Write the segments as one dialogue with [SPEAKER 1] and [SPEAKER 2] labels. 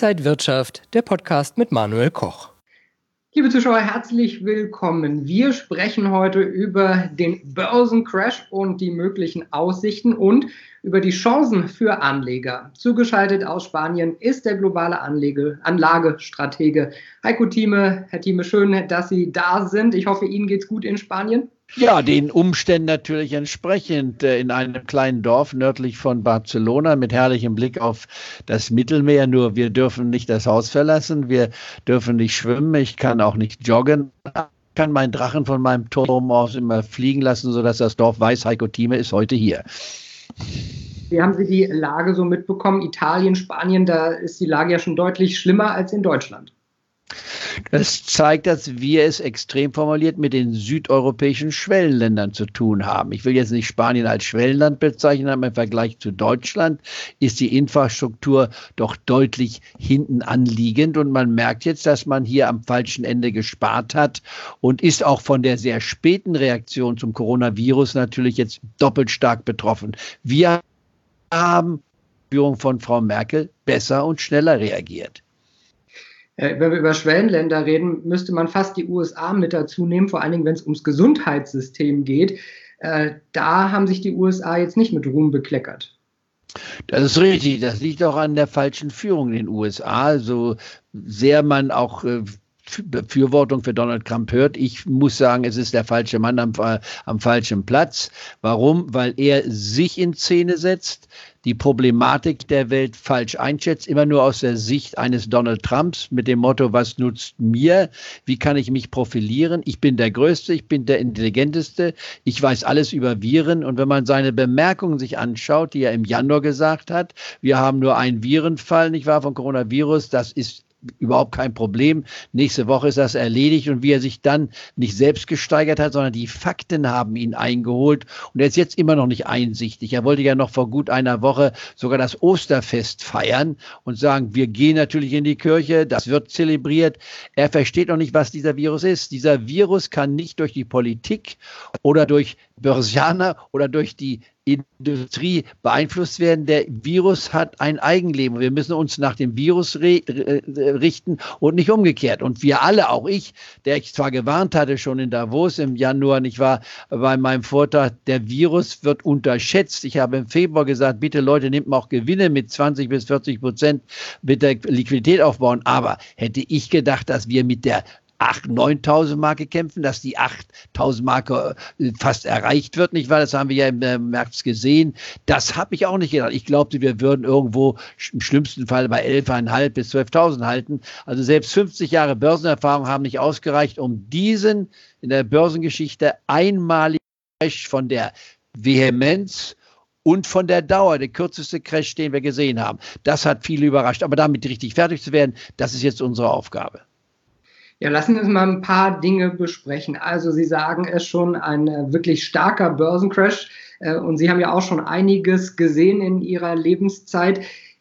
[SPEAKER 1] Inside Wirtschaft, der Podcast mit Manuel Koch.
[SPEAKER 2] Liebe Zuschauer, herzlich willkommen. Wir sprechen heute über den Börsencrash und die möglichen Aussichten und über die Chancen für Anleger. Zugeschaltet aus Spanien ist der globale Anlagestratege Heiko Thieme. Herr Thieme, schön, dass Sie da sind. Ich hoffe, Ihnen geht's gut in Spanien.
[SPEAKER 3] Ja, den Umständen natürlich entsprechend in einem kleinen Dorf nördlich von Barcelona mit herrlichem Blick auf das Mittelmeer. Nur wir dürfen nicht das Haus verlassen, wir dürfen nicht schwimmen, ich kann auch nicht joggen. Ich kann meinen Drachen von meinem Turm aus immer fliegen lassen, sodass das Dorf weiß, Heiko Thieme ist heute hier.
[SPEAKER 2] Wie haben Sie die Lage so mitbekommen? Italien, Spanien, da ist die Lage ja schon deutlich schlimmer als in Deutschland.
[SPEAKER 3] Das zeigt, dass wir es extrem formuliert mit den südeuropäischen Schwellenländern zu tun haben. Ich will jetzt nicht Spanien als Schwellenland bezeichnen, aber im Vergleich zu Deutschland ist die Infrastruktur doch deutlich hinten anliegend. Und man merkt jetzt, dass man hier am falschen Ende gespart hat und ist auch von der sehr späten Reaktion zum Coronavirus natürlich jetzt doppelt stark betroffen. Wir haben Führung von Frau Merkel besser und schneller reagiert.
[SPEAKER 2] Wenn wir über Schwellenländer reden, müsste man fast die USA mit dazu nehmen, vor allen Dingen, wenn es ums Gesundheitssystem geht. Da haben sich die USA jetzt nicht mit Ruhm bekleckert.
[SPEAKER 3] Das ist richtig. Das liegt auch an der falschen Führung in den USA. So sehr man auch Befürwortung für Donald Trump hört. Ich muss sagen, es ist der falsche Mann am falschen Platz. Warum? Weil er sich in Szene setzt, die Problematik der Welt falsch einschätzt, immer nur aus der Sicht eines Donald Trumps mit dem Motto, was nutzt mir? Wie kann ich mich profilieren? Ich bin der Größte, ich bin der Intelligenteste, ich weiß alles über Viren. Und wenn man seine Bemerkungen sich anschaut, die er im Januar gesagt hat, wir haben nur einen Virenfall, nicht wahr, von Coronavirus, das ist überhaupt kein Problem. Nächste Woche ist das erledigt und wie er sich dann nicht selbst gesteigert hat, sondern die Fakten haben ihn eingeholt und er ist jetzt immer noch nicht einsichtig. Er wollte ja noch vor gut einer Woche sogar das Osterfest feiern und sagen, wir gehen natürlich in die Kirche, das wird zelebriert. Er versteht noch nicht, was dieser Virus ist. Dieser Virus kann nicht durch die Politik oder durch Börsianer oder durch die Industrie beeinflusst werden. Der Virus hat ein Eigenleben. Wir müssen uns nach dem Virus richten und nicht umgekehrt. Und wir alle, auch ich, der ich zwar gewarnt hatte schon in Davos im Januar, nicht wahr, bei meinem Vortrag, der Virus wird unterschätzt. Ich habe im Februar gesagt, bitte Leute, nehmt mal auch Gewinne mit 20-40% mit der Liquidität aufbauen. Aber hätte ich gedacht, dass wir mit der 9.000 Marke kämpfen, dass die 8.000 Marke fast erreicht wird, nicht wahr? Das haben wir ja im März gesehen. Das habe ich auch nicht gedacht. Ich glaubte, wir würden irgendwo im schlimmsten Fall bei 11.500 bis 12.000 halten. Also selbst 50 Jahre Börsenerfahrung haben nicht ausgereicht, um diesen in der Börsengeschichte einmaligen Crash von der Vehemenz und von der Dauer, der kürzeste Crash, den wir gesehen haben. Das hat viele überrascht. Aber damit richtig fertig zu werden, das ist jetzt unsere Aufgabe.
[SPEAKER 2] Ja, lassen wir uns mal ein paar Dinge besprechen. Also Sie sagen es schon, ein wirklich starker Börsencrash und Sie haben ja auch schon einiges gesehen in Ihrer Lebenszeit.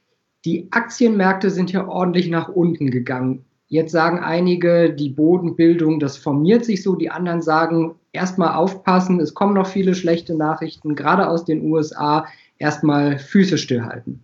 [SPEAKER 2] Die Aktienmärkte sind ja ordentlich nach unten gegangen. Jetzt sagen einige, die Bodenbildung, das formiert sich so. Die anderen sagen, erstmal aufpassen, es kommen noch viele schlechte Nachrichten, gerade aus den USA, erstmal Füße stillhalten.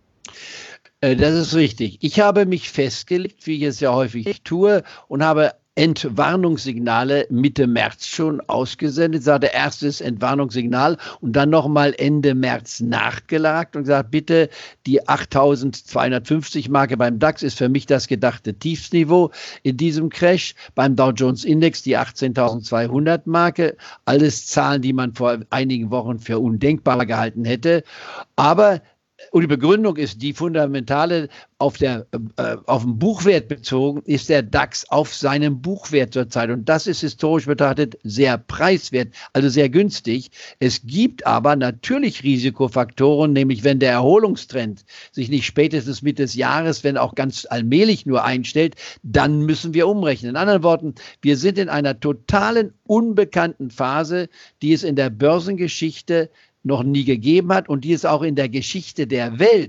[SPEAKER 3] Das ist richtig. Ich habe mich festgelegt, wie ich es ja häufig tue, und habe Entwarnungssignale Mitte März schon ausgesendet. Ich sagte, erstes Entwarnungssignal und dann nochmal Ende März nachgelagt und gesagt, bitte die 8.250 Marke beim DAX ist für mich das gedachte Tiefsniveau in diesem Crash. Beim Dow Jones Index die 18.200 Marke. Alles Zahlen, die man vor einigen Wochen für undenkbar gehalten hätte. Aber und die Begründung ist die fundamentale, auf dem Buchwert bezogen, ist der DAX auf seinem Buchwert zurzeit. Und das ist historisch betrachtet sehr preiswert, also sehr günstig. Es gibt aber natürlich Risikofaktoren, nämlich wenn der Erholungstrend sich nicht spätestens Mitte des Jahres, wenn auch ganz allmählich nur einstellt, dann müssen wir umrechnen. In anderen Worten, wir sind in einer totalen unbekannten Phase, die es in der Börsengeschichte noch nie gegeben hat und die es auch in der Geschichte der Welt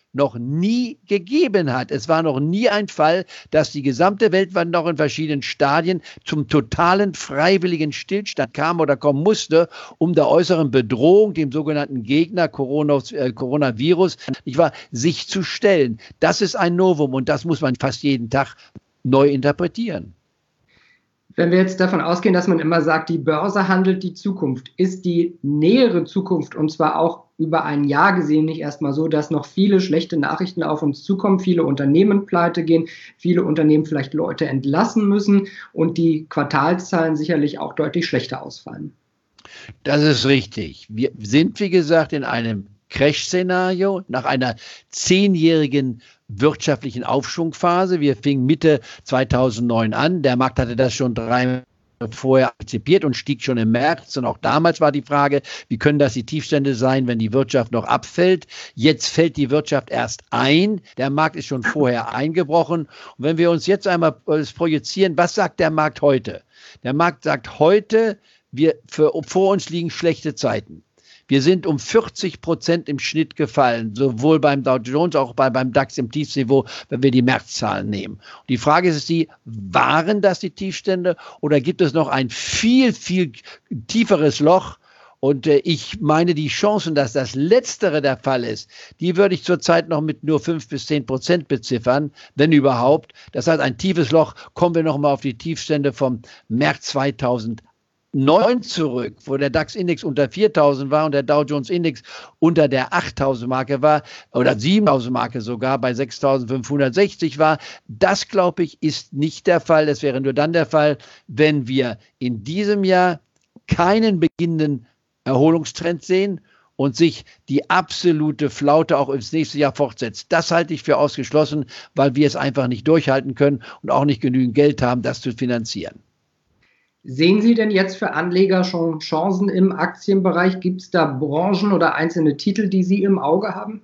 [SPEAKER 3] noch nie gegeben hat. Es war noch nie ein Fall, dass die gesamte Welt noch in verschiedenen Stadien zum totalen freiwilligen Stillstand kam oder kommen musste, um der äußeren Bedrohung, dem sogenannten Gegner Coronavirus, nicht wahr, sich zu stellen. Das ist ein Novum und das muss man fast jeden Tag neu interpretieren.
[SPEAKER 2] Wenn wir jetzt davon ausgehen, dass man immer sagt, die Börse handelt die Zukunft, ist die nähere Zukunft, und zwar auch über ein Jahr gesehen, nicht erstmal so, dass noch viele schlechte Nachrichten auf uns zukommen, viele Unternehmen pleite gehen, viele Unternehmen vielleicht Leute entlassen müssen und die Quartalszahlen sicherlich auch deutlich schlechter ausfallen?
[SPEAKER 3] Das ist richtig. Wir sind, wie gesagt, in einem Crash-Szenario nach einer 10-jährigen wirtschaftlichen Aufschwungphase. Wir fingen Mitte 2009 an. Der Markt hatte das schon 3 Monate vorher antizipiert und stieg schon im März. Und auch damals war die Frage, wie können das die Tiefstände sein, wenn die Wirtschaft noch abfällt? Jetzt fällt die Wirtschaft erst ein. Der Markt ist schon vorher eingebrochen. Und wenn wir uns jetzt einmal projizieren, was sagt der Markt heute? Der Markt sagt heute, vor uns liegen schlechte Zeiten. Wir sind um 40% im Schnitt gefallen, sowohl beim Dow Jones, auch beim DAX im Tiefsniveau, wenn wir die Märzzahlen nehmen. Und die Frage ist waren das die Tiefstände oder gibt es noch ein viel, viel tieferes Loch? Und ich meine, die Chancen, dass das Letztere der Fall ist, die würde ich zurzeit noch mit nur 5 bis 10% beziffern, wenn überhaupt. Das heißt, ein tiefes Loch, kommen wir nochmal auf die Tiefstände vom März 2009 zurück, wo der DAX-Index unter 4.000 war und der Dow Jones-Index unter der 8.000-Marke war oder 7.000-Marke sogar bei 6.560 war. Das, glaube ich, ist nicht der Fall. Das wäre nur dann der Fall, wenn wir in diesem Jahr keinen beginnenden Erholungstrend sehen und sich die absolute Flaute auch ins nächste Jahr fortsetzt. Das halte ich für ausgeschlossen, weil wir es einfach nicht durchhalten können und auch nicht genügend Geld haben, das zu finanzieren.
[SPEAKER 2] Sehen Sie denn jetzt für Anleger schon Chancen im Aktienbereich? Gibt es da Branchen oder einzelne Titel, die Sie im Auge haben?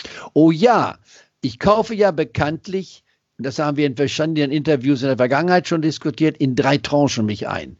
[SPEAKER 3] Oh ja, ich kaufe ja bekanntlich, das haben wir in verschiedenen Interviews in der Vergangenheit schon diskutiert, in 3 Tranchen mich ein.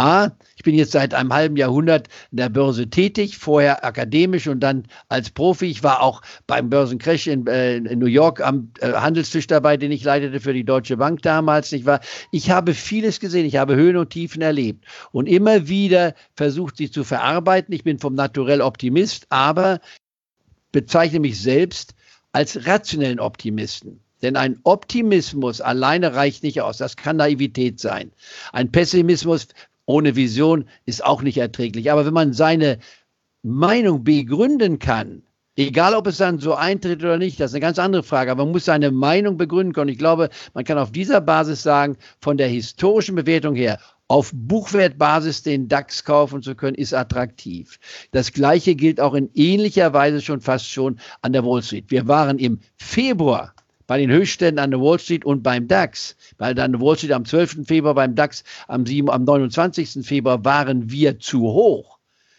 [SPEAKER 3] Ich bin jetzt seit einem halben Jahrhundert in der Börse tätig, vorher akademisch und dann als Profi. Ich war auch beim Börsencrash in New York am Handelstisch dabei, den ich leitete für die Deutsche Bank damals. Ich habe vieles gesehen, ich habe Höhen und Tiefen erlebt und immer wieder versucht, sie zu verarbeiten. Ich bin vom Naturell Optimist, aber bezeichne mich selbst als rationellen Optimisten. Denn ein Optimismus alleine reicht nicht aus. Das kann Naivität sein. Ein Pessimismus ohne Vision ist auch nicht erträglich. Aber wenn man seine Meinung begründen kann, egal ob es dann so eintritt oder nicht, das ist eine ganz andere Frage. Aber man muss seine Meinung begründen können. Ich glaube, man kann auf dieser Basis sagen, von der historischen Bewertung her, auf Buchwertbasis den DAX kaufen zu können, ist attraktiv. Das Gleiche gilt auch in ähnlicher Weise fast schon an der Wall Street. Wir waren im Februar bei den Höchstständen an der Wall Street und beim DAX, weil dann Wall Street am 12. Februar, beim DAX am 29. Februar waren wir zu hoch.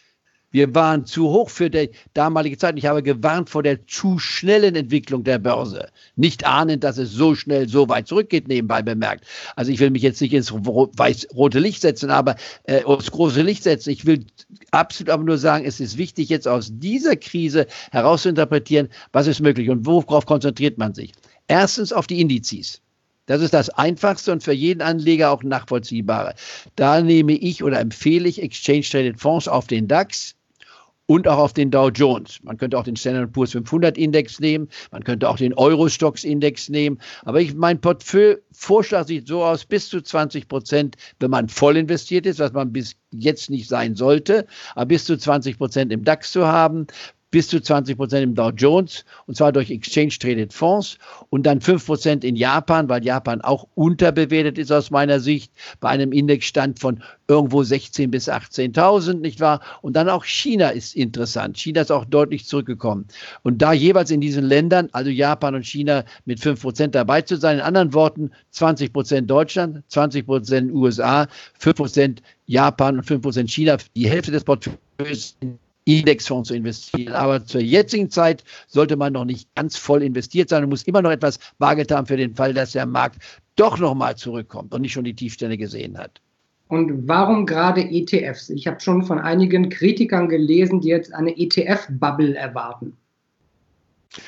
[SPEAKER 3] Wir waren zu hoch für die damalige Zeit. Ich habe gewarnt vor der zu schnellen Entwicklung der Börse. Nicht ahnend, dass es so schnell so weit zurückgeht, nebenbei bemerkt. Also ich will mich jetzt nicht ins weiß-rote Licht setzen, aber ins große Licht setzen. Ich will absolut aber nur sagen, es ist wichtig, jetzt aus dieser Krise herauszuinterpretieren, was ist möglich und worauf konzentriert man sich. Erstens auf die Indizes. Das ist das Einfachste und für jeden Anleger auch nachvollziehbare. Da nehme ich oder empfehle ich Exchange Traded Fonds auf den DAX und auch auf den Dow Jones. Man könnte auch den Standard & Poor's 500 Index nehmen, man könnte auch den Euro-Stoxx Index nehmen. Aber mein Portfolio-Vorschlag sieht so aus, bis zu 20%, wenn man voll investiert ist, was man bis jetzt nicht sein sollte, aber bis zu 20% im DAX zu haben, bis zu 20% im Dow Jones, und zwar durch Exchange-Traded Fonds und dann 5% in Japan, weil Japan auch unterbewertet ist aus meiner Sicht, bei einem Indexstand von irgendwo 16.000 bis 18.000, nicht wahr? Und dann auch China ist interessant. China ist auch deutlich zurückgekommen. Und da jeweils in diesen Ländern, also Japan und China, mit 5% dabei zu sein, in anderen Worten 20% Deutschland, 20% USA, 5% Japan und 5% China, die Hälfte des Portfolios in Indexfonds zu investieren. Aber zur jetzigen Zeit sollte man noch nicht ganz voll investiert sein und muss immer noch etwas Bargeld haben für den Fall, dass der Markt doch nochmal zurückkommt und nicht schon die Tiefstände gesehen hat.
[SPEAKER 2] Und warum gerade ETFs? Ich habe schon von einigen Kritikern gelesen, die jetzt eine ETF-Bubble erwarten.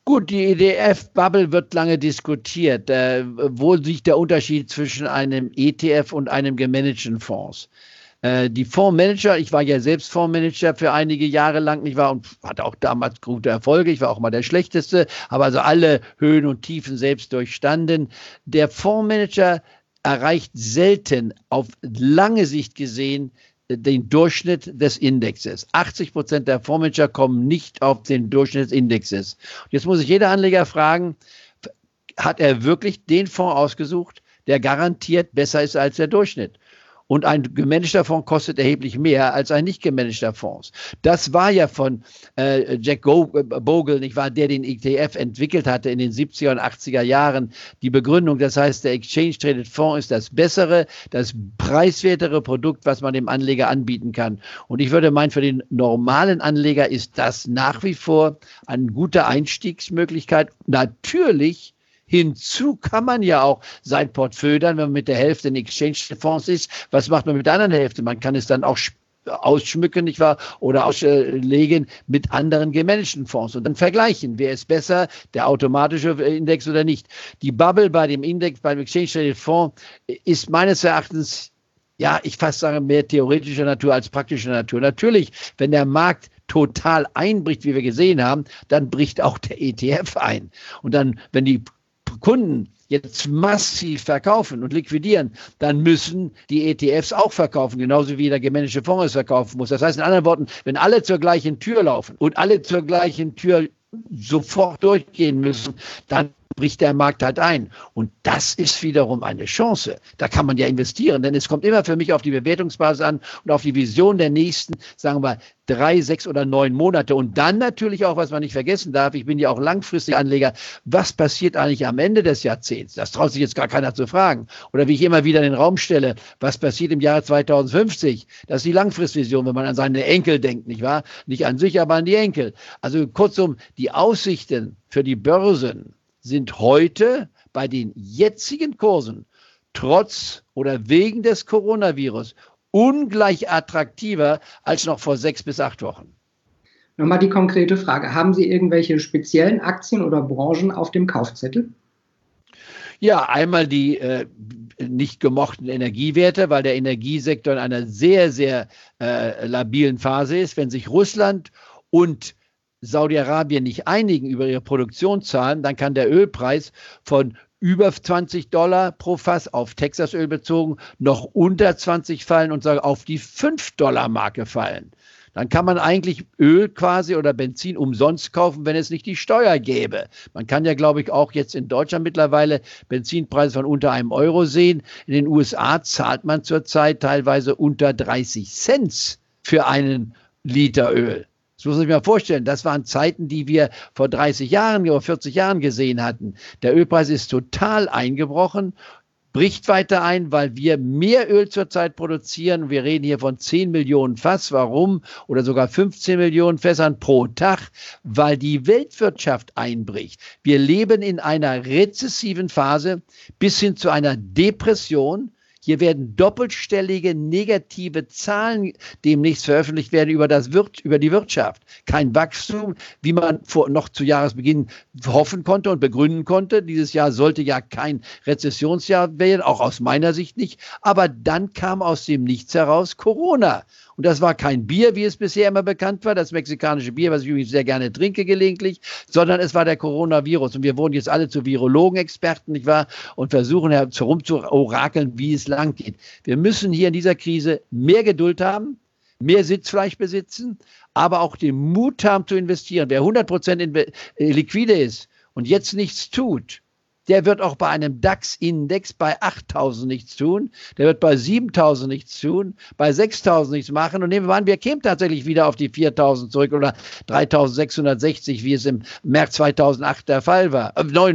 [SPEAKER 3] Gut, die ETF-Bubble wird lange diskutiert. Wo liegt der Unterschied zwischen einem ETF und einem gemanagten Fonds? Die Fondsmanager, ich war ja selbst Fondsmanager für einige Jahre lang, nicht wahr, und hatte auch damals gute Erfolge. Ich war auch mal der Schlechteste, habe also alle Höhen und Tiefen selbst durchstanden. Der Fondsmanager erreicht selten auf lange Sicht gesehen den Durchschnitt des Indexes. 80% der Fondsmanager kommen nicht auf den Durchschnitt des Indexes. Jetzt muss sich jeder Anleger fragen, hat er wirklich den Fonds ausgesucht, der garantiert besser ist als der Durchschnitt? Und ein gemanagter Fonds kostet erheblich mehr als ein nicht gemanagter Fonds. Das war ja von Jack Bogle, nicht wahr, der den ETF entwickelt hatte in den 70er und 80er Jahren. Die Begründung, das heißt, der Exchange Traded Fonds ist das bessere, das preiswertere Produkt, was man dem Anleger anbieten kann. Und ich würde meinen, für den normalen Anleger ist das nach wie vor eine gute Einstiegsmöglichkeit. Natürlich. Hinzu kann man ja auch sein Portfolio dann, wenn man mit der Hälfte in Exchange-Fonds ist, was macht man mit der anderen Hälfte? Man kann es dann auch ausschmücken, nicht wahr? Oder auslegen mit anderen gemanagten Fonds und dann vergleichen, wer ist besser, der automatische Index oder nicht. Die Bubble bei dem Index, beim Exchange-Traded Fonds ist meines Erachtens, ja, ich fast sage, mehr theoretischer Natur als praktischer Natur. Natürlich, wenn der Markt total einbricht, wie wir gesehen haben, dann bricht auch der ETF ein. Und dann, wenn die Kunden jetzt massiv verkaufen und liquidieren, dann müssen die ETFs auch verkaufen, genauso wie der gemanagte Fonds es verkaufen muss. Das heißt in anderen Worten, wenn alle zur gleichen Tür laufen und alle zur gleichen Tür sofort durchgehen müssen, dann bricht der Markt halt ein. Und das ist wiederum eine Chance. Da kann man ja investieren, denn es kommt immer für mich auf die Bewertungsbasis an und auf die Vision der nächsten, sagen wir, 3, 6 oder 9 Monate. Und dann natürlich auch, was man nicht vergessen darf, ich bin ja auch langfristiger Anleger, was passiert eigentlich am Ende des Jahrzehnts? Das traut sich jetzt gar keiner zu fragen. Oder wie ich immer wieder in den Raum stelle, was passiert im Jahre 2050? Das ist die Langfristvision, wenn man an seine Enkel denkt, nicht wahr? Nicht an sich, aber an die Enkel. Also kurzum, die Aussichten für die Börsen sind heute bei den jetzigen Kursen trotz oder wegen des Coronavirus ungleich attraktiver als noch vor 6 bis 8 Wochen.
[SPEAKER 2] Nochmal die konkrete Frage. Haben Sie irgendwelche speziellen Aktien oder Branchen auf dem Kaufzettel?
[SPEAKER 3] Ja, einmal die nicht gemochten Energiewerte, weil der Energiesektor in einer sehr, sehr labilen Phase ist. Wenn sich Russland und Saudi-Arabien nicht einigen über ihre Produktionszahlen, dann kann der Ölpreis von über $20 pro Fass auf Texasöl bezogen noch unter 20 fallen und sagen auf die $5-Marke fallen. Dann kann man eigentlich Öl quasi oder Benzin umsonst kaufen, wenn es nicht die Steuer gäbe. Man kann ja, glaube ich, auch jetzt in Deutschland mittlerweile Benzinpreise von unter €1 sehen. In den USA zahlt man zurzeit teilweise unter 30 Cent für einen Liter Öl. Das muss man sich mal vorstellen. Das waren Zeiten, die wir vor 30 Jahren oder 40 Jahren gesehen hatten. Der Ölpreis ist total eingebrochen, bricht weiter ein, weil wir mehr Öl zurzeit produzieren. Wir reden hier von 10 Millionen Fass. Warum? Oder sogar 15 Millionen Fässern pro Tag, weil die Weltwirtschaft einbricht. Wir leben in einer rezessiven Phase bis hin zu einer Depression. Hier werden doppelstellige negative Zahlen demnächst veröffentlicht werden über die Wirtschaft. Kein Wachstum, wie man noch zu Jahresbeginn hoffen konnte und begründen konnte. Dieses Jahr sollte ja kein Rezessionsjahr werden, auch aus meiner Sicht nicht. Aber dann kam aus dem Nichts heraus Corona. Und das war kein Bier, wie es bisher immer bekannt war, das mexikanische Bier, was ich übrigens sehr gerne trinke gelegentlich, sondern es war der Coronavirus. Und wir wurden jetzt alle zu Virologen-Experten, nicht wahr? Und versuchen herum zu orakeln, wie es lang geht. Wir müssen hier in dieser Krise mehr Geduld haben, mehr Sitzfleisch besitzen, aber auch den Mut haben zu investieren. Wer 100% liquide ist und jetzt nichts tut, der wird auch bei einem DAX-Index bei 8.000 nichts tun, der wird bei 7.000 nichts tun, bei 6.000 nichts machen. Und nehmen wir an, wir kämen tatsächlich wieder auf die 4.000 zurück oder 3.660, wie es im März 2008 der Fall war,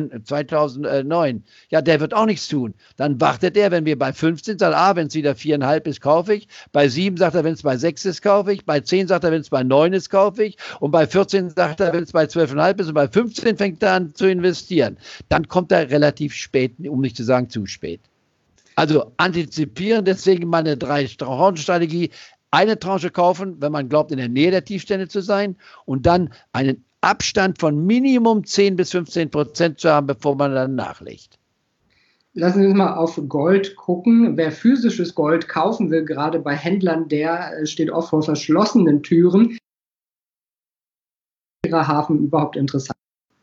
[SPEAKER 3] 2009. Ja, der wird auch nichts tun. Dann wartet er, wenn wir bei 15 sagt, wenn es wieder 4,5 ist, kaufe ich. Bei 7 sagt er, wenn es bei 6 ist, kaufe ich. Bei 10 sagt er, wenn es bei 9 ist, kaufe ich. Und bei 14 sagt er, wenn es bei 12,5 ist. Und bei 15 fängt er an zu investieren. Dann kommt er relativ spät, um nicht zu sagen zu spät. Also antizipieren, deswegen meine 3-Tranchen-Strategie. Eine Tranche kaufen, wenn man glaubt, in der Nähe der Tiefstände zu sein, und dann einen Abstand von Minimum 10-15% zu haben, bevor man dann nachlegt.
[SPEAKER 2] Lassen Sie uns mal auf Gold gucken. Wer physisches Gold kaufen will, gerade bei Händlern, der steht oft vor verschlossenen Türen. Ist Ihrer Hafen überhaupt interessant?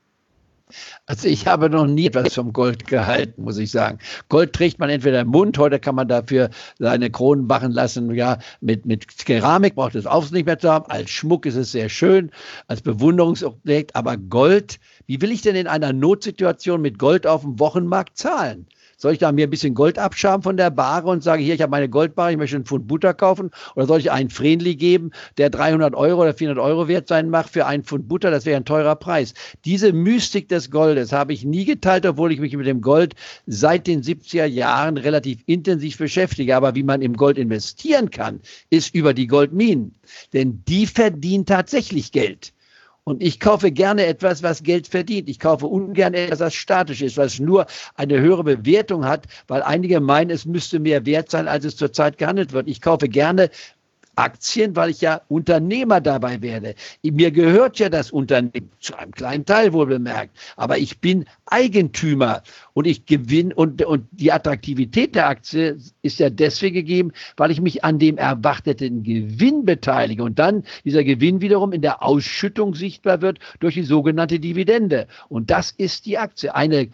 [SPEAKER 3] Also ich habe noch nie etwas vom Gold gehalten, muss ich sagen. Gold trägt man entweder im Mund, heute kann man dafür seine Kronen machen lassen, ja, mit Keramik braucht es auch nicht mehr zu haben. Als Schmuck ist es sehr schön, als Bewunderungsobjekt, aber Gold, wie will ich denn in einer Notsituation mit Gold auf dem Wochenmarkt zahlen? Soll ich da mir ein bisschen Gold abschaben von der Bahre und sagen, hier, ich habe meine Goldbarre, ich möchte einen Pfund Butter kaufen? Oder soll ich einen Vrenli geben, der 300 Euro oder 400 Euro wert sein mag für einen Pfund Butter? Das wäre ein teurer Preis. Diese Mystik des Goldes habe ich nie geteilt, obwohl ich mich mit dem Gold seit den 70er Jahren relativ intensiv beschäftige. Aber wie man im Gold investieren kann, ist über die Goldminen. Denn die verdienen tatsächlich Geld. Und ich kaufe gerne etwas, was Geld verdient. Ich kaufe ungern etwas, was statisch ist, was nur eine höhere Bewertung hat, weil einige meinen, es müsste mehr wert sein, als es zurzeit gehandelt wird. Ich kaufe gerne Aktien, weil ich ja Unternehmer dabei werde. Mir gehört ja das Unternehmen, zu einem kleinen Teil wohl bemerkt, aber ich bin Eigentümer und ich gewinne und die Attraktivität der Aktie ist ja deswegen gegeben, weil ich mich an dem erwarteten Gewinn beteilige und dann dieser Gewinn wiederum in der Ausschüttung sichtbar wird durch die sogenannte Dividende. Und das ist die Aktie. Ein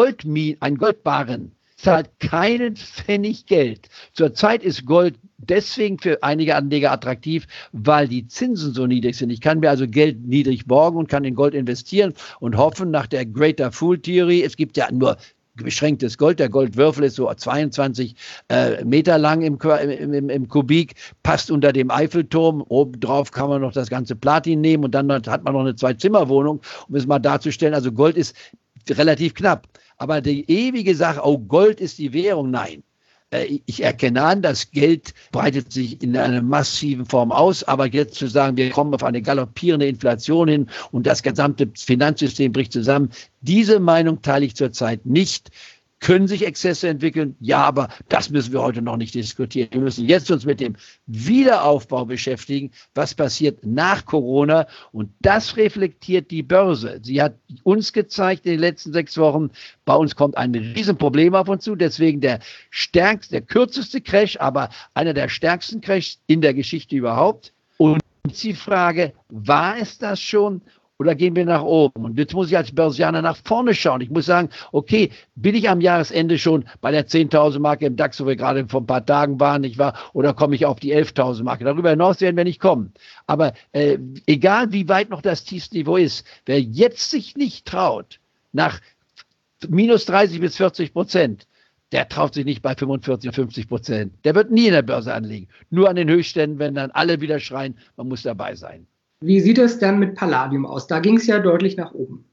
[SPEAKER 3] Goldbarren zahlt keinen Pfennig Geld. Zurzeit ist Gold deswegen für einige Anleger attraktiv, weil die Zinsen so niedrig sind. Ich kann mir also Geld niedrig borgen und kann in Gold investieren und hoffen nach der Greater Fool Theory. Es gibt ja nur beschränktes Gold. Der Goldwürfel ist so 22 Meter lang im Kubik, passt unter dem Eiffelturm. Obendrauf kann man noch das ganze Platin nehmen und dann hat man noch eine Zwei-Zimmer-Wohnung, um es mal darzustellen. Also Gold ist relativ knapp. Aber die ewige Sache, oh, Gold ist die Währung, nein. Ich erkenne an, das Geld breitet sich in einer massiven Form aus, aber jetzt zu sagen, wir kommen auf eine galoppierende Inflation hin und das gesamte Finanzsystem bricht zusammen, diese Meinung teile ich zurzeit nicht. Können sich Exzesse entwickeln? Ja, aber das müssen wir heute noch nicht diskutieren. Wir müssen jetzt uns mit dem Wiederaufbau beschäftigen. Was passiert nach Corona? Und das reflektiert die Börse. Sie hat uns gezeigt in den letzten 6 Wochen, bei uns kommt ein Riesenproblem auf uns zu. Deswegen der kürzeste Crash, aber einer der stärksten Crashs in der Geschichte überhaupt. Und die Frage, war es das schon? Oder gehen wir nach oben? Und jetzt muss ich als Börsianer nach vorne schauen. Ich muss sagen, okay, bin ich am Jahresende schon bei der 10.000 Marke im DAX, wo wir gerade vor ein paar Tagen waren, nicht wahr? Oder komme ich auf die 11.000 Marke? Darüber hinaus werden wir nicht kommen. Aber egal, wie weit noch das tiefste Niveau ist, wer jetzt sich nicht traut, nach minus 30-40%, der traut sich nicht bei 45-50%. Der wird nie in der Börse anlegen. Nur an den Höchstständen, wenn dann alle wieder schreien, man muss dabei sein.
[SPEAKER 2] Wie sieht es dann mit Palladium aus? Da ging es ja deutlich nach oben.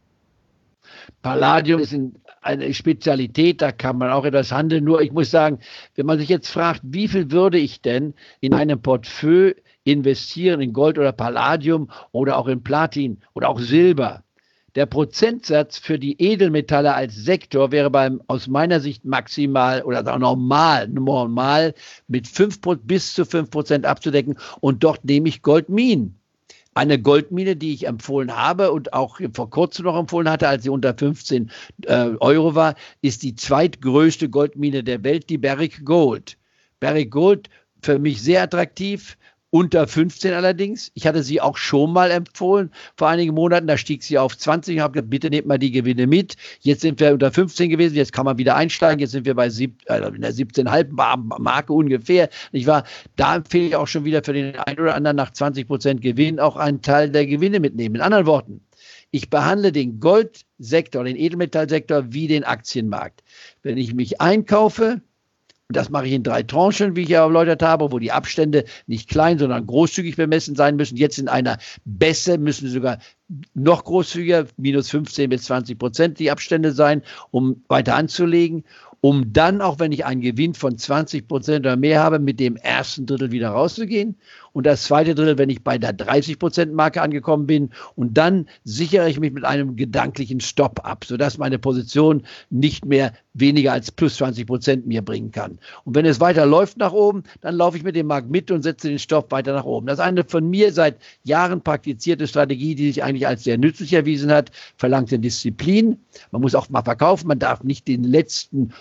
[SPEAKER 3] Palladium ist eine Spezialität, da kann man auch etwas handeln. Nur ich muss sagen, wenn man sich jetzt fragt, wie viel würde ich denn in einem Portfolio investieren, in Gold oder Palladium oder auch in Platin oder auch Silber? Der Prozentsatz für die Edelmetalle als Sektor wäre aus meiner Sicht maximal oder normal mit 5% bis zu 5% abzudecken. Und dort nehme ich Goldminen. Eine Goldmine, die ich empfohlen habe und auch vor kurzem noch empfohlen hatte, als sie unter 15 Euro war, ist die zweitgrößte Goldmine der Welt, die Barrick Gold. Barrick Gold für mich sehr attraktiv, unter 15 allerdings. Ich hatte sie auch schon mal empfohlen vor einigen Monaten, da stieg sie auf 20 und habe gesagt, bitte nehmt mal die Gewinne mit. Jetzt sind wir unter 15 gewesen, jetzt kann man wieder einsteigen, jetzt sind wir bei in der 17,5 Marke ungefähr. Nicht wahr? Da empfehle ich auch schon wieder für den einen oder anderen nach 20% Gewinn auch einen Teil der Gewinne mitnehmen. In anderen Worten, ich behandle den Goldsektor, den Edelmetallsektor wie den Aktienmarkt. Wenn ich mich einkaufe, das mache ich in 3 Tranchen, wie ich ja erläutert habe, wo die Abstände nicht klein, sondern großzügig bemessen sein müssen. Jetzt in einer Bässe müssen sogar noch großzügiger, minus 15 bis 20% die Abstände sein, um weiter anzulegen. um dann, auch wenn ich einen Gewinn von 20% oder mehr habe, mit dem ersten Drittel wieder rauszugehen und das zweite Drittel, wenn ich bei der 30%-Marke angekommen bin, und dann sichere ich mich mit einem gedanklichen Stopp ab, sodass meine Position nicht mehr weniger als plus 20% mir bringen kann. Und wenn es weiter läuft nach oben, dann laufe ich mit dem Markt mit und setze den Stopp weiter nach oben. Das ist eine von mir seit Jahren praktizierte Strategie, die sich eigentlich als sehr nützlich erwiesen hat, verlangte Disziplin. Man muss auch mal verkaufen, man darf nicht den letzten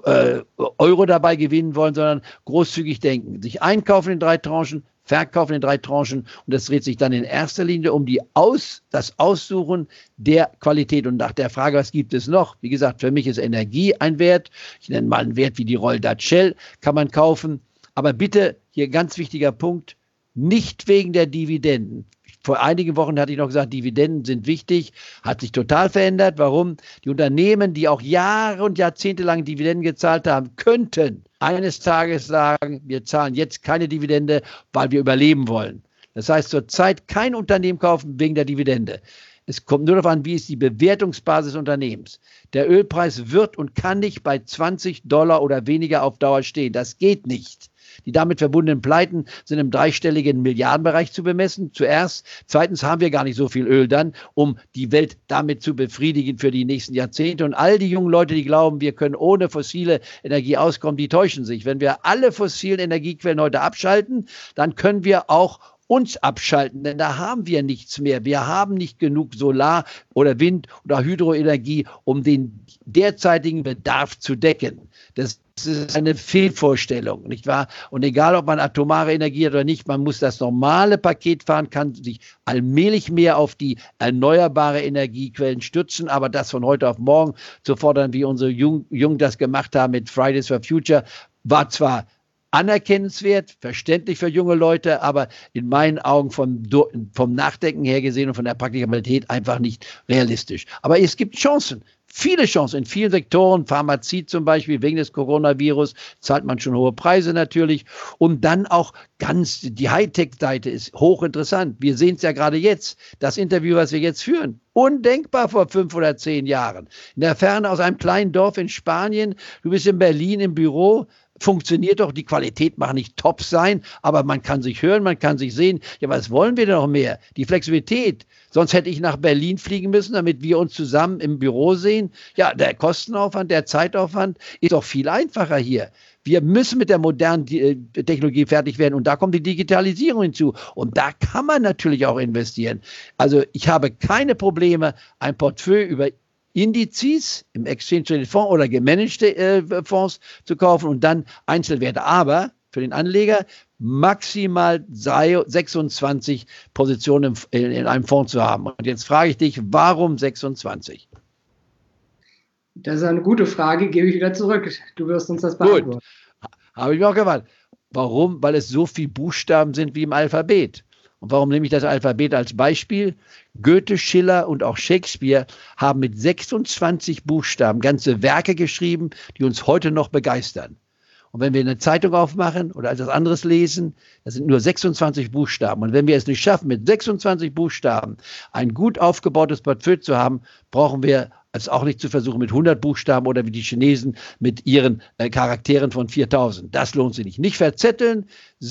[SPEAKER 3] Euro dabei gewinnen wollen, sondern großzügig denken. Sich einkaufen in 3 Tranchen, verkaufen in 3 Tranchen, und das dreht sich dann in erster Linie um das Aussuchen der Qualität. Und nach der Frage, was gibt es noch? Wie gesagt, für mich ist Energie ein Wert. Ich nenne mal einen Wert wie die Royal Dutch Shell, kann man kaufen. Aber bitte, hier ganz wichtiger Punkt, nicht wegen der Dividenden. Vor einigen Wochen hatte ich noch gesagt, Dividenden sind wichtig, hat sich total verändert. Warum? Die Unternehmen, die auch Jahre und Jahrzehnte lang Dividenden gezahlt haben, könnten eines Tages sagen, wir zahlen jetzt keine Dividende, weil wir überleben wollen. Das heißt, zurzeit kein Unternehmen kaufen wegen der Dividende. Es kommt nur darauf an, wie ist die Bewertungsbasis des Unternehmens. Der Ölpreis wird und kann nicht bei $20 oder weniger auf Dauer stehen. Das geht nicht. Die damit verbundenen Pleiten sind im dreistelligen Milliardenbereich zu bemessen. Zuerst. Zweitens haben wir gar nicht so viel Öl dann, um die Welt damit zu befriedigen für die nächsten Jahrzehnte. Und all die jungen Leute, die glauben, wir können ohne fossile Energie auskommen, die täuschen sich. Wenn wir alle fossilen Energiequellen heute abschalten, dann können wir auch uns abschalten, denn da haben wir nichts mehr. Wir haben nicht genug Solar- oder Wind- oder Hydroenergie, um den derzeitigen Bedarf zu decken. Das ist eine Fehlvorstellung, nicht wahr? Und egal, ob man atomare Energie hat oder nicht, man muss das normale Paket fahren, kann sich allmählich mehr auf die erneuerbare Energiequellen stützen, aber das von heute auf morgen zu fordern, wie unsere Jungen das gemacht haben mit Fridays for Future, war zwar anerkennenswert, verständlich für junge Leute, aber in meinen Augen vom Nachdenken her gesehen und von der Praktikabilität einfach nicht realistisch. Aber es gibt Chancen, viele Chancen in vielen Sektoren, Pharmazie zum Beispiel, wegen des Coronavirus zahlt man schon hohe Preise natürlich, und dann auch die Hightech-Seite ist hochinteressant. Wir sehen es ja gerade jetzt, das Interview, was wir jetzt führen, undenkbar vor 5 oder 10 Jahren. In der Ferne aus einem kleinen Dorf in Spanien, du bist in Berlin im Büro, funktioniert doch, die Qualität mag nicht top sein, aber man kann sich hören, man kann sich sehen. Ja, was wollen wir denn noch mehr? Die Flexibilität. Sonst hätte ich nach Berlin fliegen müssen, damit wir uns zusammen im Büro sehen. Ja, der Kostenaufwand, der Zeitaufwand ist doch viel einfacher hier. Wir müssen mit der modernen Technologie fertig werden, und da kommt die Digitalisierung hinzu. Und da kann man natürlich auch investieren. Also ich habe keine Probleme, ein Portfolio über Indizes im Exchange-Traded Fonds oder gemanagte Fonds zu kaufen und dann Einzelwerte. Aber für den Anleger maximal 26 Positionen in einem Fonds zu haben. Und jetzt frage ich dich, warum 26?
[SPEAKER 2] Das ist eine gute Frage, gebe ich wieder zurück. Du wirst uns das beantworten.
[SPEAKER 3] Gut, habe ich mir auch gefragt. Warum? Weil es so viele Buchstaben sind wie im Alphabet. Und warum nehme ich das Alphabet als Beispiel? Goethe, Schiller und auch Shakespeare haben mit 26 Buchstaben ganze Werke geschrieben, die uns heute noch begeistern. Und wenn wir eine Zeitung aufmachen oder etwas anderes lesen, das sind nur 26 Buchstaben. Und wenn wir es nicht schaffen, mit 26 Buchstaben ein gut aufgebautes Portfolio zu haben, brauchen wir es auch nicht zu versuchen mit 100 Buchstaben oder wie die Chinesen mit ihren Charakteren von 4000. Das lohnt sich nicht. Nicht verzetteln.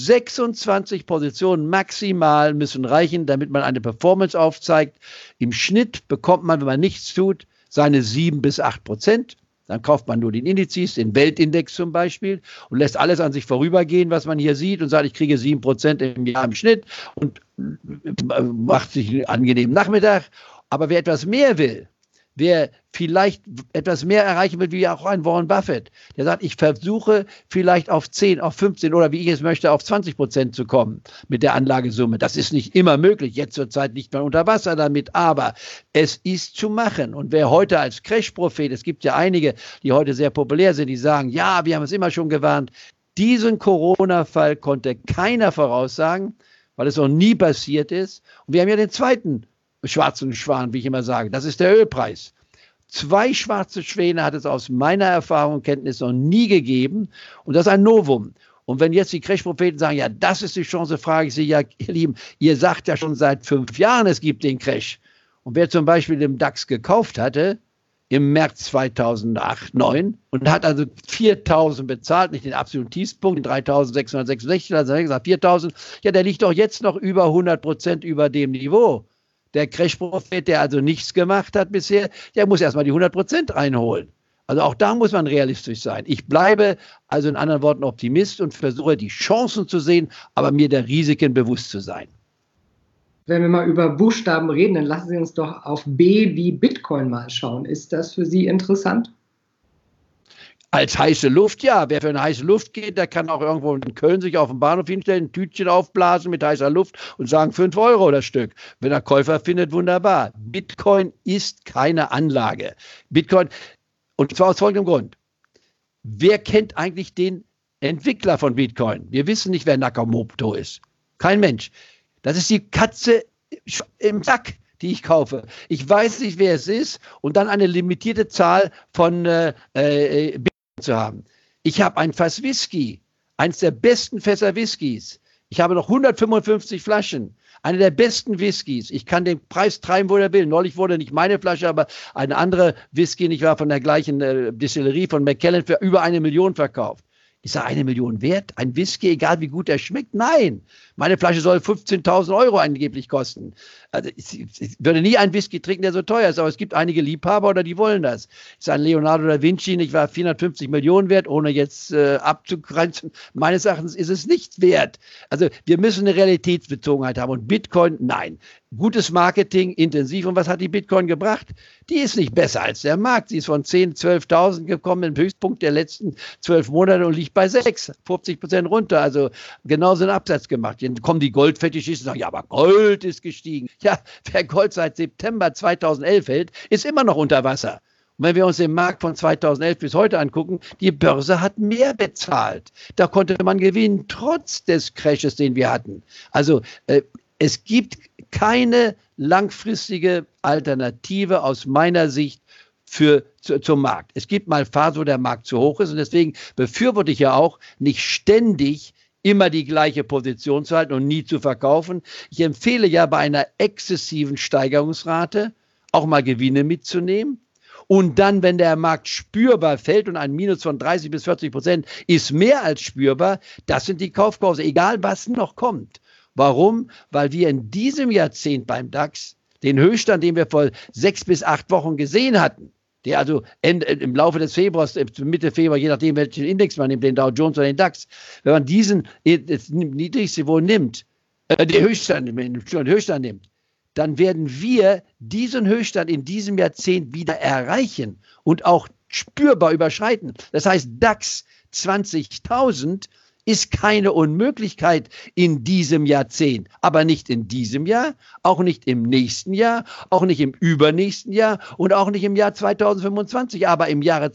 [SPEAKER 3] 26 Positionen maximal müssen reichen, damit man eine Performance aufzeigt. Im Schnitt bekommt man, wenn man nichts tut, seine 7-8%. Dann kauft man nur den Indizes, den Weltindex zum Beispiel, und lässt alles an sich vorübergehen, was man hier sieht, und sagt, ich kriege 7% im Jahr im Schnitt und macht sich einen angenehmen Nachmittag. Aber wer etwas mehr will, wer vielleicht etwas mehr erreichen will, wie auch ein Warren Buffett, der sagt, ich versuche vielleicht auf 10, auf 15 oder wie ich es möchte, auf 20% zu kommen mit der Anlagesumme. Das ist nicht immer möglich, jetzt zur Zeit nicht mehr unter Wasser damit, aber es ist zu machen. Und wer heute als Crash-Prophet, es gibt ja einige, die heute sehr populär sind, die sagen, ja, wir haben es immer schon gewarnt, diesen Corona-Fall konnte keiner voraussagen, weil es noch nie passiert ist. Und wir haben ja den zweiten schwarzen Schwan, wie ich immer sage. Das ist der Ölpreis. 2 schwarze Schwäne hat es aus meiner Erfahrung und Kenntnis noch nie gegeben. Und das ist ein Novum. Und wenn jetzt die Crash-Propheten sagen, ja, das ist die Chance, frage ich sie, ja, ihr Lieben, ihr sagt ja schon seit 5 Jahren, es gibt den Crash. Und wer zum Beispiel den DAX gekauft hatte, im März 2009 und hat also 4.000 bezahlt, nicht den absoluten Tiefpunkt, den 3.666, also gesagt 4.000. Ja, der liegt doch jetzt noch über 100% über dem Niveau. Der Crash-Prophet, der also nichts gemacht hat bisher, der muss erstmal die 100% reinholen. Also auch da muss man realistisch sein. Ich bleibe also in anderen Worten Optimist und versuche die Chancen zu sehen, aber mir der Risiken bewusst zu sein.
[SPEAKER 2] Wenn wir mal über Buchstaben reden, dann lassen Sie uns doch auf B wie Bitcoin mal schauen. Ist das für Sie interessant?
[SPEAKER 3] Als heiße Luft, ja. Wer für eine heiße Luft geht, der kann auch irgendwo in Köln sich auf den Bahnhof hinstellen, ein Tütchen aufblasen mit heißer Luft und sagen 5 € das Stück. Wenn er Käufer findet, wunderbar. Bitcoin ist keine Anlage. Bitcoin, und zwar aus folgendem Grund. Wer kennt eigentlich den Entwickler von Bitcoin? Wir wissen nicht, wer Nakamoto ist. Kein Mensch. Das ist die Katze im Sack, die ich kaufe. Ich weiß nicht, wer es ist und dann eine limitierte Zahl von Bitcoin zu haben. Ich habe ein Fass Whisky, eines der besten Fässer Whiskys. Ich habe noch 155 Flaschen, eine der besten Whiskys. Ich kann den Preis treiben, wo er will. Neulich wurde nicht meine Flasche, aber eine andere Whisky, ich war von der gleichen Distillerie von Macallan für über 1 Million verkauft. Ist er 1 Million wert? Ein Whisky, egal wie gut er schmeckt? Nein. Meine Flasche soll 15.000 € angeblich kosten. Also ich würde nie einen Whisky trinken, der so teuer ist, aber es gibt einige Liebhaber oder die wollen das. Ist ein Leonardo da Vinci, nicht wahr, 450 Millionen wert, ohne jetzt abzugrenzen. Meines Erachtens ist es nicht wert. Also wir müssen eine Realitätsbezogenheit haben und Bitcoin, nein. Gutes Marketing, intensiv. Und was hat die Bitcoin gebracht? Die ist nicht besser als der Markt. Sie ist von 10.000, 12.000 gekommen im Höchstpunkt der letzten 12 Monate und liegt bei 6, 50% runter. Also genauso einen Absatz gemacht. Dann kommen die Goldfetischisten und sagen, ja, aber Gold ist gestiegen. Ja, wer Gold seit September 2011 hält, ist immer noch unter Wasser. Und wenn wir uns den Markt von 2011 bis heute angucken, die Börse hat mehr bezahlt. Da konnte man gewinnen, trotz des Crashes, den wir hatten. Also es gibt keine langfristige Alternative aus meiner Sicht zum Markt. Es gibt mal Phasen, wo der Markt zu hoch ist und deswegen befürworte ich ja auch, nicht ständig immer die gleiche Position zu halten und nie zu verkaufen. Ich empfehle ja bei einer exzessiven Steigerungsrate auch mal Gewinne mitzunehmen. Und dann, wenn der Markt spürbar fällt und ein Minus von 30-40% ist mehr als spürbar, das sind die Kaufkurse, egal was noch kommt. Warum? Weil wir in diesem Jahrzehnt beim DAX den Höchststand, den wir vor 6 bis 8 Wochen gesehen hatten, der also im Laufe des Februars, Mitte Februar, je nachdem welchen Index man nimmt, den Dow Jones oder den DAX, wenn man diesen das niedrigste Niveau nimmt, den Höchststand nimmt, dann werden wir diesen Höchststand in diesem Jahrzehnt wieder erreichen und auch spürbar überschreiten. Das heißt, DAX 20.000 ist keine Unmöglichkeit in diesem Jahrzehnt, aber nicht in diesem Jahr, auch nicht im nächsten Jahr, auch nicht im übernächsten Jahr und auch nicht im Jahr 2025, aber im Jahre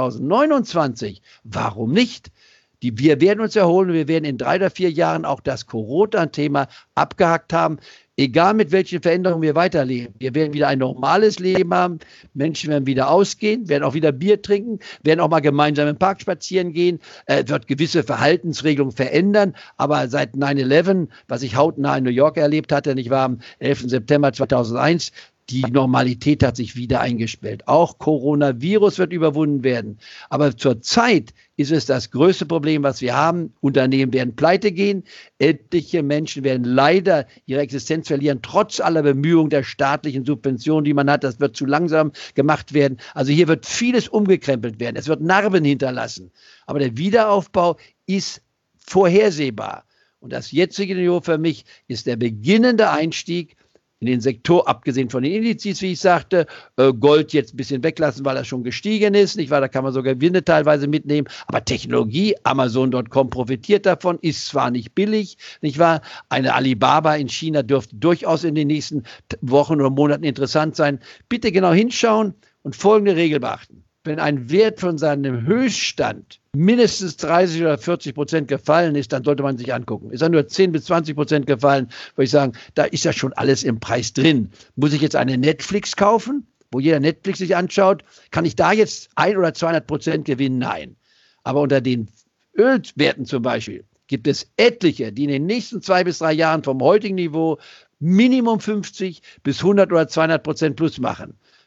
[SPEAKER 3] 2029. Warum nicht? Wir werden uns erholen und wir werden in 3 oder 4 Jahren auch das Corona-Thema abgehakt haben. Egal mit welchen Veränderungen wir weiterleben. Wir werden wieder ein normales Leben haben. Menschen werden wieder ausgehen, werden auch wieder Bier trinken, werden auch mal gemeinsam im Park spazieren gehen, wird gewisse Verhaltensregelungen verändern. Aber seit 9/11, was ich hautnah in New York erlebt hatte, nicht wahr, am 11. September 2001, die Normalität hat sich wieder eingespielt. Auch Coronavirus wird überwunden werden. Aber zurzeit ist es das größte Problem, was wir haben. Unternehmen werden pleite gehen. Etliche Menschen werden leider ihre Existenz verlieren, trotz aller Bemühungen der staatlichen Subventionen, die man hat. Das wird zu langsam gemacht werden. Also hier wird vieles umgekrempelt werden. Es wird Narben hinterlassen. Aber der Wiederaufbau ist vorhersehbar. Und das jetzige Niveau für mich ist der beginnende Einstieg in den Sektor, abgesehen von den Indizes, wie ich sagte, Gold jetzt ein bisschen weglassen, weil er schon gestiegen ist, nicht wahr? Da kann man sogar Gewinne teilweise mitnehmen, aber Technologie, Amazon.com profitiert davon, ist zwar nicht billig, nicht wahr? Eine Alibaba in China dürfte durchaus in den nächsten Wochen oder Monaten interessant sein. Bitte genau hinschauen und folgende Regel beachten. Wenn ein Wert von seinem Höchststand mindestens 30 oder 40% gefallen ist, dann sollte man sich angucken. Ist er nur 10 bis 20% gefallen, würde ich sagen, da ist ja schon alles im Preis drin. Muss ich jetzt eine Netflix kaufen, wo jeder Netflix sich anschaut? Kann ich da jetzt 100 oder 200% gewinnen? Nein. Aber unter den Ölwerten zum Beispiel gibt es etliche, die in den nächsten 2 bis 3 Jahren vom heutigen Niveau Minimum 50 bis 100 oder 200% plus machen.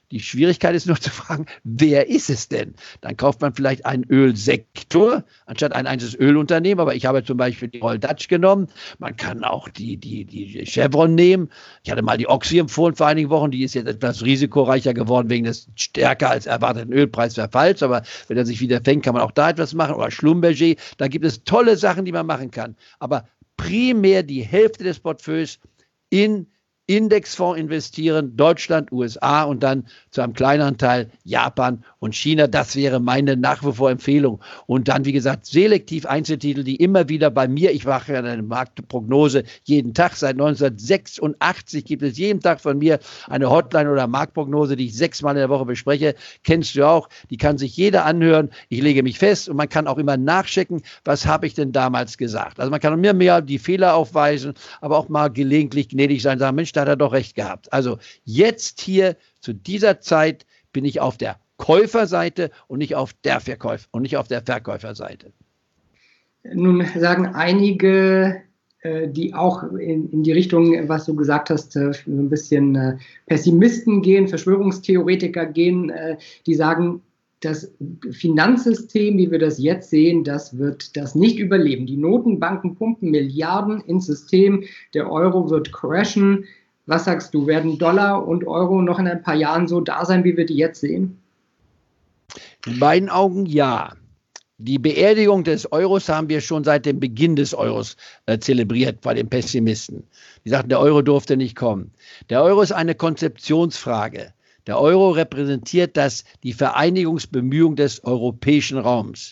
[SPEAKER 3] Die Schwierigkeit ist nur zu fragen, wer ist es denn? Dann kauft man vielleicht einen Ölsektor anstatt ein einzelnes Ölunternehmen. Aber ich habe zum Beispiel die Royal Dutch genommen. Man kann auch die Chevron nehmen. Ich hatte mal die Oxy empfohlen vor einigen Wochen. Die ist jetzt etwas risikoreicher geworden wegen des stärker als erwarteten Ölpreisverfalls. Aber wenn er sich wieder fängt, kann man auch da etwas machen. Oder Schlumberger. Da gibt es tolle Sachen, die man machen kann. Aber primär die Hälfte des Portfolios in Indexfonds investieren, Deutschland, USA und dann zu einem kleineren Teil Japan und China. Das wäre meine nach wie vor Empfehlung. Und dann, wie gesagt, selektiv Einzeltitel, die immer wieder bei mir, ich mache ja eine Marktprognose jeden Tag, seit 1986 gibt es jeden Tag von mir eine Hotline oder Marktprognose, die ich 6-mal in der Woche bespreche. Kennst du auch, die kann sich jeder anhören. Ich lege mich fest und man kann auch immer nachchecken, was habe ich denn damals gesagt. Also man kann mir mehr die Fehler aufweisen, aber auch mal gelegentlich gnädig sein, sagen, Mensch, da hat er doch recht gehabt. Also jetzt hier zu dieser Zeit bin ich auf der Käuferseite und nicht auf der Verkäuferseite.
[SPEAKER 2] Nun sagen einige, die auch in die Richtung, was du gesagt hast, so ein bisschen Pessimisten gehen, Verschwörungstheoretiker gehen, die sagen, das Finanzsystem, wie wir das jetzt sehen, das wird das nicht überleben. Die Notenbanken pumpen Milliarden ins System, der Euro wird crashen. Was sagst du, werden Dollar und Euro noch in ein paar Jahren so da sein, wie wir die jetzt sehen?
[SPEAKER 3] In meinen Augen ja. Die Beerdigung des Euros haben wir schon seit dem Beginn des Euros zelebriert bei den Pessimisten. Die sagten, der Euro durfte nicht kommen. Der Euro ist eine Konzeptionsfrage. Der Euro repräsentiert die Vereinigungsbemühung des europäischen Raums.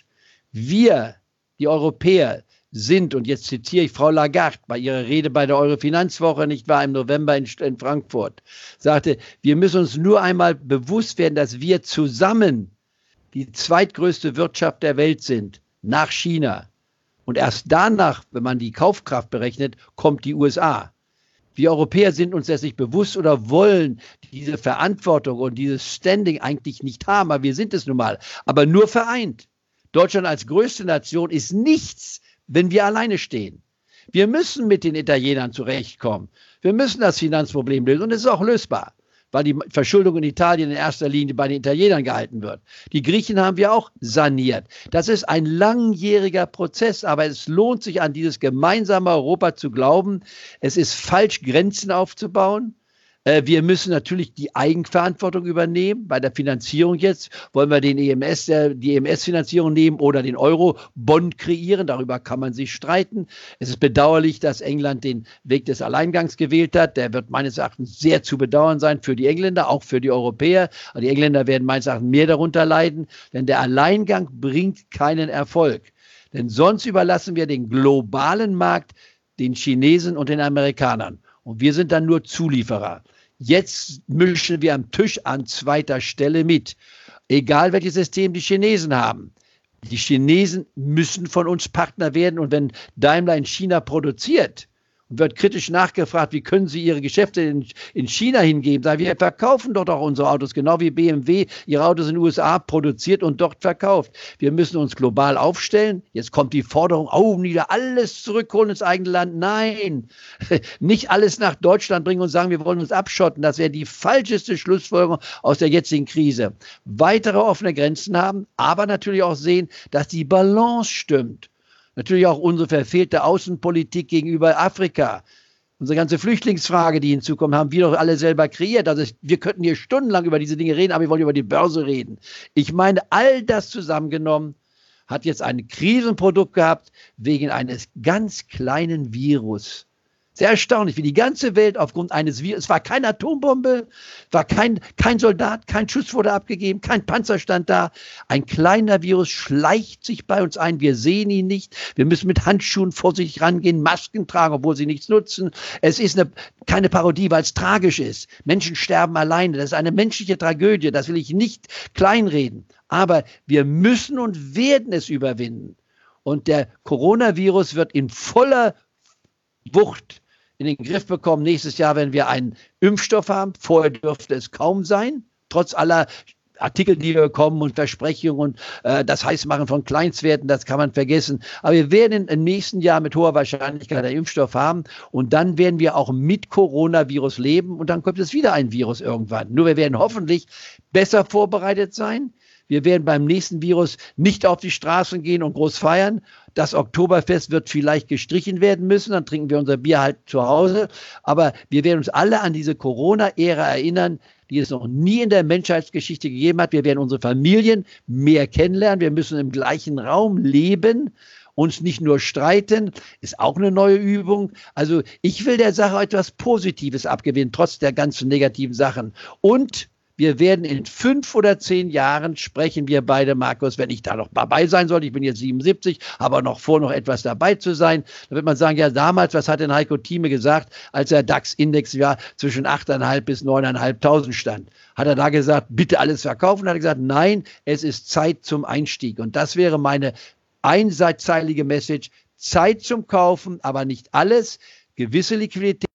[SPEAKER 3] Wir, die Europäer, sind, und jetzt zitiere ich Frau Lagarde bei ihrer Rede bei der Euro-Finanzwoche, nicht wahr, im November in Frankfurt, sagte, wir müssen uns nur einmal bewusst werden, dass wir zusammen die zweitgrößte Wirtschaft der Welt sind, nach China. Und erst danach, wenn man die Kaufkraft berechnet, kommt die USA. Wir Europäer sind uns das nicht bewusst oder wollen diese Verantwortung und dieses Standing eigentlich nicht haben, aber wir sind es nun mal, aber nur vereint. Deutschland als größte Nation ist nichts, wenn wir alleine stehen. Wir müssen mit den Italienern zurechtkommen. Wir müssen das Finanzproblem lösen und es ist auch lösbar, weil die Verschuldung in Italien in erster Linie bei den Italienern gehalten wird. Die Griechen haben wir auch saniert. Das ist ein langjähriger Prozess, aber es lohnt sich, an dieses gemeinsame Europa zu glauben. Es ist falsch, Grenzen aufzubauen. Wir müssen natürlich die Eigenverantwortung übernehmen. Bei der Finanzierung jetzt wollen wir die EMS-Finanzierung nehmen oder den Euro-Bond kreieren. Darüber kann man sich streiten. Es ist bedauerlich, dass England den Weg des Alleingangs gewählt hat. Der wird meines Erachtens sehr zu bedauern sein für die Engländer, auch für die Europäer. Aber die Engländer werden meines Erachtens mehr darunter leiden, denn der Alleingang bringt keinen Erfolg. Denn sonst überlassen wir den globalen Markt den Chinesen und den Amerikanern. Und wir sind dann nur Zulieferer. Jetzt mischen wir am Tisch an zweiter Stelle mit. Egal welches System die Chinesen haben. Die Chinesen müssen von uns Partner werden. Und wenn Daimler in China produziert und wird kritisch nachgefragt, wie können sie ihre Geschäfte in China hingeben, sagen wir, verkaufen dort auch unsere Autos, genau wie BMW ihre Autos in den USA produziert und dort verkauft. Wir müssen uns global aufstellen. Jetzt kommt die Forderung, nieder alles zurückholen ins eigene Land. Nein, nicht alles nach Deutschland bringen und sagen, wir wollen uns abschotten. Das wäre die falscheste Schlussfolgerung aus der jetzigen Krise. Weitere offene Grenzen haben, aber natürlich auch sehen, dass die Balance stimmt. Natürlich auch unsere verfehlte Außenpolitik gegenüber Afrika. Unsere ganze Flüchtlingsfrage, die hinzukommt, haben wir doch alle selber kreiert. Also wir könnten hier stundenlang über diese Dinge reden, aber wir wollen über die Börse reden. Ich meine, all das zusammengenommen hat jetzt ein Krisenprodukt gehabt wegen eines ganz kleinen Virus. Sehr erstaunlich, wie die ganze Welt aufgrund eines Virus, es war keine Atombombe, war kein Soldat, kein Schuss wurde abgegeben, kein Panzer stand da. Ein kleiner Virus schleicht sich bei uns ein, wir sehen ihn nicht. Wir müssen mit Handschuhen vorsichtig rangehen, Masken tragen, obwohl sie nichts nutzen. Es ist keine Parodie, weil es tragisch ist. Menschen sterben alleine, das ist eine menschliche Tragödie, das will ich nicht kleinreden. Aber wir müssen und werden es überwinden. Und der Coronavirus wird in voller Wucht in den Griff bekommen nächstes Jahr, wenn wir einen Impfstoff haben. Vorher dürfte es kaum sein, trotz aller Artikel, die wir bekommen und Versprechungen und das Heißmachen von Kleinstwerten, das kann man vergessen. Aber wir werden im nächsten Jahr mit hoher Wahrscheinlichkeit einen Impfstoff haben und dann werden wir auch mit Coronavirus leben und dann kommt es wieder ein Virus irgendwann. Nur wir werden hoffentlich besser vorbereitet sein. Wir werden beim nächsten Virus nicht auf die Straßen gehen und groß feiern. Das Oktoberfest wird vielleicht gestrichen werden müssen, dann trinken wir unser Bier halt zu Hause. Aber wir werden uns alle an diese Corona-Ära erinnern, die es noch nie in der Menschheitsgeschichte gegeben hat. Wir werden unsere Familien mehr kennenlernen. Wir müssen im gleichen Raum leben, uns nicht nur streiten, ist auch eine neue Übung. Also ich will der Sache etwas Positives abgewinnen, trotz der ganzen negativen Sachen. Und wir werden in 5 oder 10 Jahren sprechen wir beide, Markus, wenn ich da noch dabei sein soll. Ich bin jetzt 77, aber noch vor, noch etwas dabei zu sein. Da wird man sagen, ja damals, was hat denn Heiko Thieme gesagt, als der DAX-Index ja zwischen 8.500 bis 9.500 stand? Hat er da gesagt, bitte alles verkaufen? Hat er gesagt, nein, es ist Zeit zum Einstieg. Und das wäre meine einseitige Message. Zeit zum Kaufen, aber nicht alles. Gewisse Liquidität.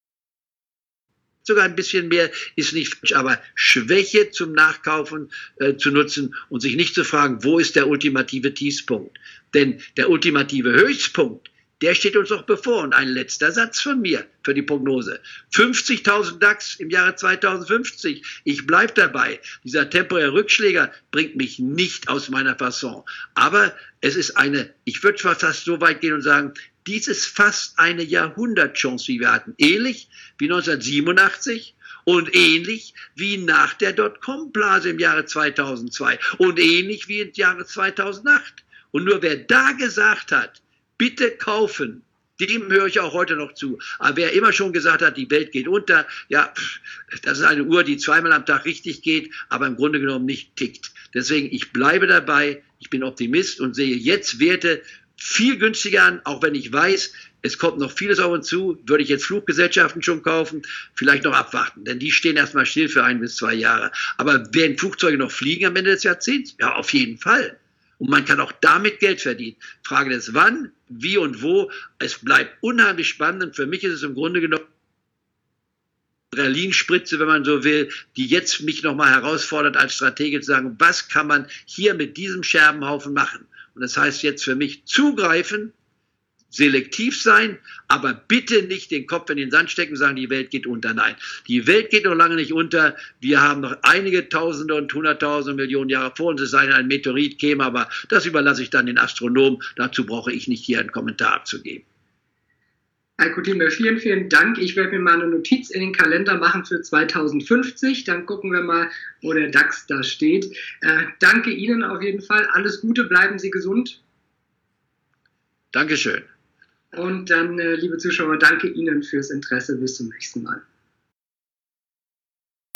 [SPEAKER 4] Sogar ein bisschen mehr ist nicht falsch, aber Schwäche zum Nachkaufen zu nutzen und sich nicht zu fragen, wo ist der ultimative Tiefpunkt? Denn der ultimative Höchstpunkt, der steht uns noch bevor. Und ein letzter Satz von mir für die Prognose. 50.000 DAX im Jahre 2050. Ich bleibe dabei. Dieser temporäre Rückschläger bringt mich nicht aus meiner Fasson. Aber es ist ich würde fast so weit gehen und sagen, dies ist fast eine Jahrhundertchance, wie wir hatten. Ähnlich wie 1987 und ähnlich wie nach der Dotcom-Blase im Jahre 2002 und ähnlich wie im Jahre 2008. Und nur wer da gesagt hat, bitte kaufen, dem höre ich auch heute noch zu. Aber wer immer schon gesagt hat, die Welt geht unter, ja, das ist eine Uhr, die zweimal am Tag richtig geht, aber im Grunde genommen nicht tickt. Deswegen, ich bleibe dabei, ich bin Optimist und sehe jetzt Werte viel günstiger an, auch wenn ich weiß, es kommt noch vieles auf uns zu, würde ich jetzt Fluggesellschaften schon kaufen, vielleicht noch abwarten, denn die stehen erstmal still für 1 bis 2 Jahre. Aber werden Flugzeuge noch fliegen am Ende des Jahrzehnts? Ja, auf jeden Fall. Und man kann auch damit Geld verdienen. Frage des wann, wie und wo. Es bleibt unheimlich spannend und für mich ist es im Grunde genommen Adrenalinspritze, wenn man so will, die jetzt mich nochmal herausfordert als Stratege zu sagen, was kann man hier mit diesem Scherbenhaufen machen? Und das heißt jetzt für mich zugreifen, selektiv sein, aber bitte nicht den Kopf in den Sand stecken und sagen, die Welt geht unter. Nein, die Welt geht noch lange nicht unter. Wir haben noch einige Tausende und Hunderttausende Millionen Jahre vor uns, es sei denn, ein Meteorit käme, aber das überlasse ich dann den Astronomen. Dazu brauche ich nicht hier einen Kommentar abzugeben.
[SPEAKER 2] Heiko Thieme, vielen, vielen Dank. Ich werde mir mal eine Notiz in den Kalender machen für 2050. Dann gucken wir mal, wo der DAX da steht. Danke Ihnen auf jeden Fall. Alles Gute, bleiben Sie gesund.
[SPEAKER 4] Dankeschön.
[SPEAKER 2] Und dann, liebe Zuschauer, danke Ihnen fürs Interesse. Bis zum nächsten Mal.